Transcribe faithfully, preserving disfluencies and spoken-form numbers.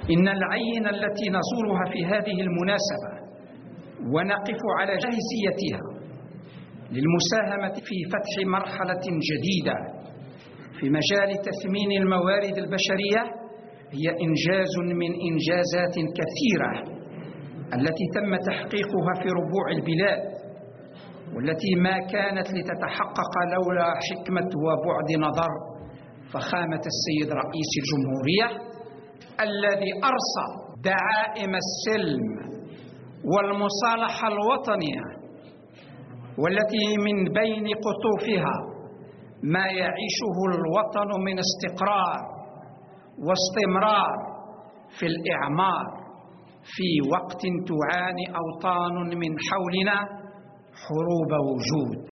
إن العين التي نزورها في هذه المناسبة ونقف على جاهزيتها للمساهمة في فتح مرحلة جديدة في مجال تثمين الموارد البشرية هي إنجاز من إنجازات كثيرة التي تم تحقيقها في ربوع البلاد، والتي ما كانت لتتحقق لولا حكمة وبعد نظر فخامة السيد رئيس الجمهورية الذي أرسى دعائم السلم والمصالحة الوطنية، والتي من بين قطوفها ما يعيشه الوطن من استقرار واستمرار في الإعمار في وقت تعاني أوطان من حولنا حروب وجود.